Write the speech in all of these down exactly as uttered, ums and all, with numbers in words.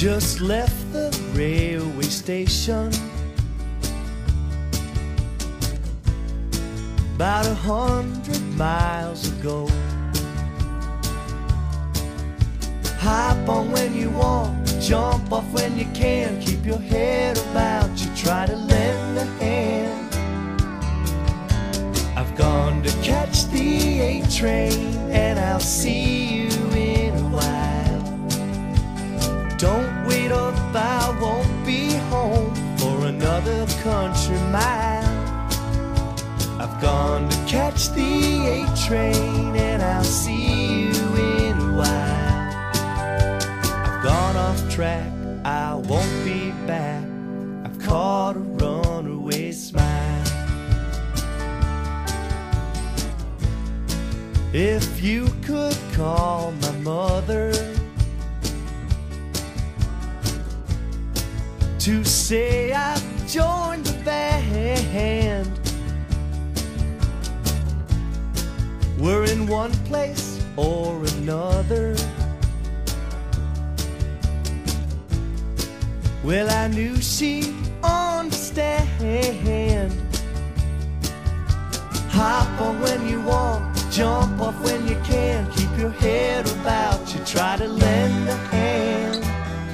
Just left the railway station about a hundred miles ago. Hop on when you want, jump off when you can. Keep your head about you, try to lend a hand. I've gone to catch the A train, and I'll see you in a while. Don't wait up, I won't be home for another country mile. I've gone to catch the A train, and I'll see you in a while. Gone off track, I won't be back. I've caught a runaway smile. If you could call my mother to say I've joined the band, we're in one place or another. Well, I knew she'd understand. Hop on when you want, jump off when you can. Keep your head about you, try to lend a hand.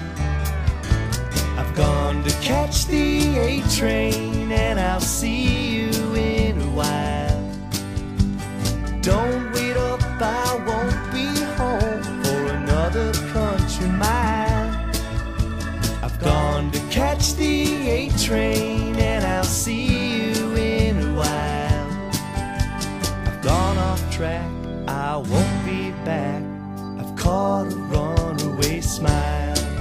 I've gone to catch the A train, and I'll see you in a while. Don't wait up, I won't be home for another country mile. I've gone to catch the A train, and I'll see you in a while. I've gone off track, I won't be back. I've caught a runaway smile.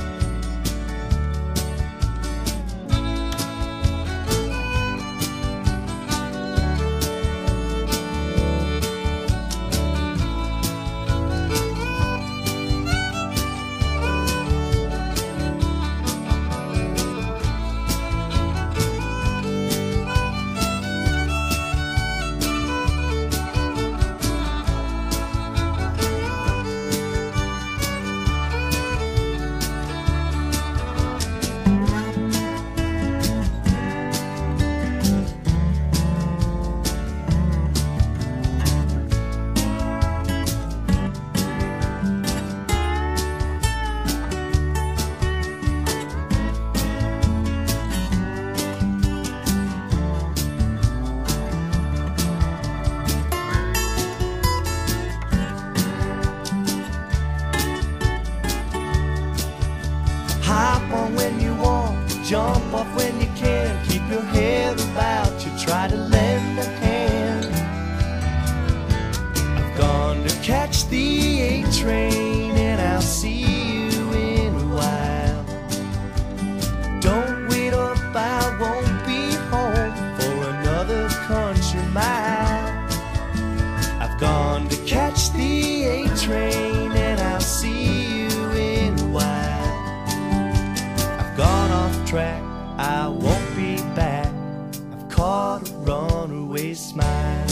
Hop on when you want, jump off when you can. Keep your head about you, try to lend a hand. I've gone to catch the A train, and I'll see you in a while. Don't wait up, I won't be home for another country mile. I've gone to catch the A train, and I'll see you in a while. Gone off track, I won't be back. I've caught a runaway smile.